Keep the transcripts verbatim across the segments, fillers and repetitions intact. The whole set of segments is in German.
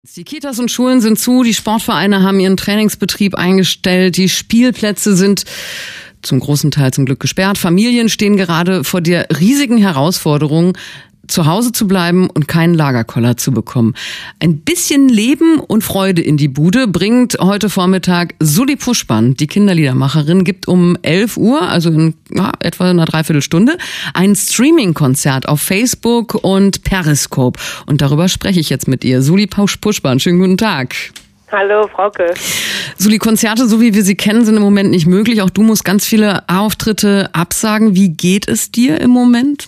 Die Kitas und Schulen sind zu, die Sportvereine haben ihren Trainingsbetrieb eingestellt, die Spielplätze sind zum großen Teil zum Glück gesperrt. Familien stehen gerade vor der riesigen Herausforderung, zu Hause zu bleiben und keinen Lagerkoller zu bekommen. Ein bisschen Leben und Freude in die Bude bringt heute Vormittag Sully Puschban, die Kinderliedermacherin, gibt um elf Uhr, also in ja, etwa einer Dreiviertelstunde, ein Streaming-Konzert auf Facebook und Periscope. Und darüber spreche ich jetzt mit ihr. Sully Puschban, schönen guten Tag. Hallo, Frauke. Sully, Konzerte, so wie wir sie kennen, sind im Moment nicht möglich. Auch du musst ganz viele Auftritte absagen. Wie geht es dir im Moment?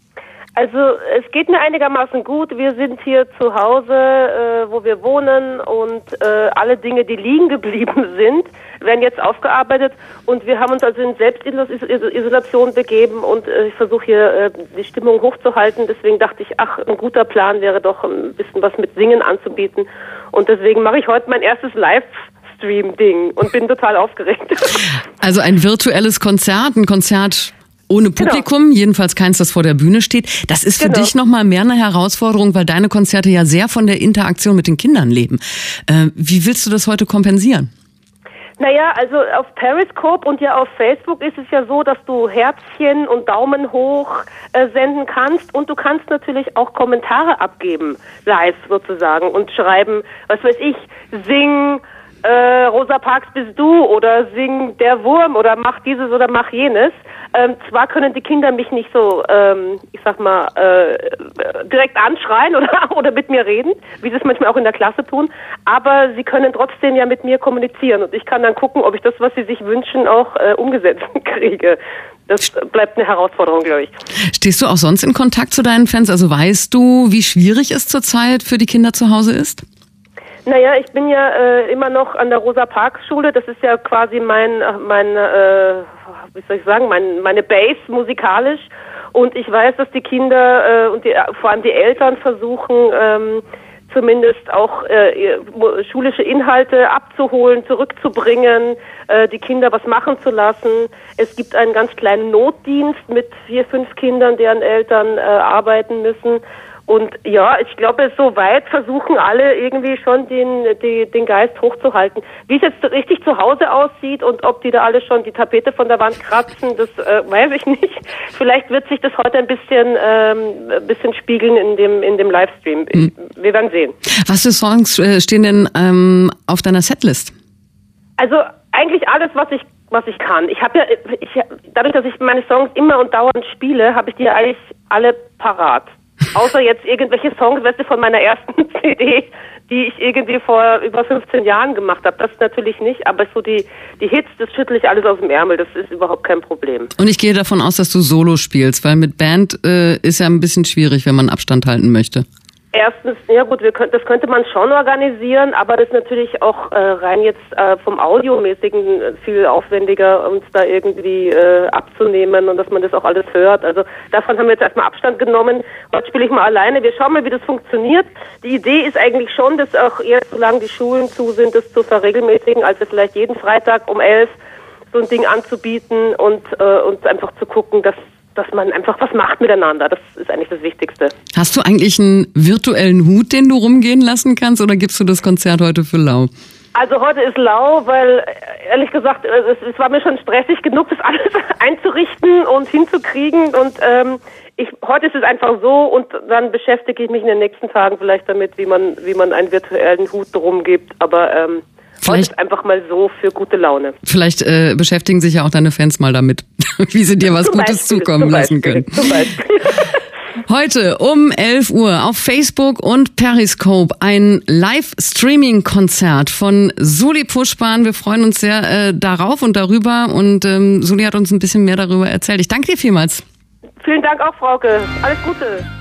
Also es geht mir einigermaßen gut. Wir sind hier zu Hause, äh, wo wir wohnen, und äh, alle Dinge, die liegen geblieben sind, werden jetzt aufgearbeitet, und wir haben uns also in Selbstisolation begeben, und äh, ich versuche hier äh, die Stimmung hochzuhalten. Deswegen dachte ich, ach, ein guter Plan wäre doch, ein bisschen was mit Singen anzubieten, und deswegen mache ich heute mein erstes Livestream-Ding und bin total aufgeregt. Also ein virtuelles Konzert, ein Konzert ohne Publikum, genau. Jedenfalls keins, das vor der Bühne steht. Das ist für genau. dich nochmal mehr eine Herausforderung, weil deine Konzerte ja sehr von der Interaktion mit den Kindern leben. Äh, wie willst du das heute kompensieren? Naja, also auf Periscope und ja auf Facebook ist es ja so, dass du Herzchen und Daumen hoch äh, senden kannst, und du kannst natürlich auch Kommentare abgeben, live sozusagen, und schreiben, was weiß ich, sing, äh, Rosa Parks bist du, oder sing der Wurm, oder mach dieses oder mach jenes. Ähm, zwar können die Kinder mich nicht so, ähm, ich sag mal, äh, direkt anschreien oder, oder mit mir reden, wie sie es manchmal auch in der Klasse tun, aber sie können trotzdem ja mit mir kommunizieren, und ich kann dann gucken, ob ich das, was sie sich wünschen, auch äh, umgesetzt kriege. Das bleibt eine Herausforderung, glaube ich. Stehst du auch sonst in Kontakt zu deinen Fans? Also weißt du, wie schwierig es zurzeit für die Kinder zu Hause ist? Naja, ich bin ja äh, immer noch an der Rosa Parks Schule. Das ist ja quasi mein, mein äh, wie soll ich sagen, mein, meine Base musikalisch. Und ich weiß, dass die Kinder äh, und die, vor allem die Eltern versuchen, ähm, zumindest auch äh, schulische Inhalte abzuholen, zurückzubringen, äh, die Kinder was machen zu lassen. Es gibt einen ganz kleinen Notdienst mit vier, fünf Kindern, deren Eltern äh, arbeiten müssen. Und ja, ich glaube, soweit versuchen alle irgendwie schon den, die, den Geist hochzuhalten. Wie es jetzt richtig zu Hause aussieht und ob die da alle schon die Tapete von der Wand kratzen, das äh, weiß ich nicht. Vielleicht wird sich das heute ein bisschen, ähm, ein bisschen spiegeln in dem, in dem Livestream. Ich, wir werden sehen. Was für Songs äh, stehen denn ähm, auf deiner Setlist? Also eigentlich alles, was ich was ich kann. Ich habe ja, ich, dadurch, dass ich meine Songs immer und dauernd spiele, habe ich die eigentlich alle parat. Außer jetzt irgendwelche Songs, weißt du, von meiner ersten C D, die ich irgendwie vor über fünfzehn Jahren gemacht habe. Das natürlich nicht, aber so die, die Hits, das schüttle ich alles aus dem Ärmel. Das ist überhaupt kein Problem. Und ich gehe davon aus, dass du Solo spielst, weil mit Band äh, ist ja ein bisschen schwierig, wenn man Abstand halten möchte. Erstens, ja gut, wir können, das könnte man schon organisieren, aber das ist natürlich auch äh, rein jetzt äh, vom Audiomäßigen viel aufwendiger, uns da irgendwie äh, abzunehmen und dass man das auch alles hört. Also davon haben wir jetzt erstmal Abstand genommen. Heute spiele ich mal alleine. Wir schauen mal, wie das funktioniert. Die Idee ist eigentlich schon, dass auch eher, solange die Schulen zu sind, das zu verregelmäßigen, also vielleicht jeden Freitag um elf so ein Ding anzubieten und, äh, und einfach zu gucken, dass dass man einfach was macht miteinander. Das ist eigentlich das Wichtigste. Hast du eigentlich einen virtuellen Hut, den du rumgehen lassen kannst, oder gibst du das Konzert heute für lau? Also heute ist lau, weil ehrlich gesagt, es, es war mir schon stressig genug, das alles einzurichten und hinzukriegen. Und ähm, ich, heute ist es einfach so, und dann beschäftige ich mich in den nächsten Tagen vielleicht damit, wie man, wie man einen virtuellen Hut drum gibt. Aber ähm, heute ist einfach mal so für gute Laune. Vielleicht äh, beschäftigen sich ja auch deine Fans mal damit, wie sie dir was zum Gutes Beispiel, zukommen lassen können. Zum Beispiel. Heute um elf Uhr auf Facebook und Periscope ein Live-Streaming-Konzert von Sully Puschban. Wir freuen uns sehr äh, darauf und darüber, und ähm, Sully hat uns ein bisschen mehr darüber erzählt. Ich danke dir vielmals. Vielen Dank auch, Frauke. Alles Gute.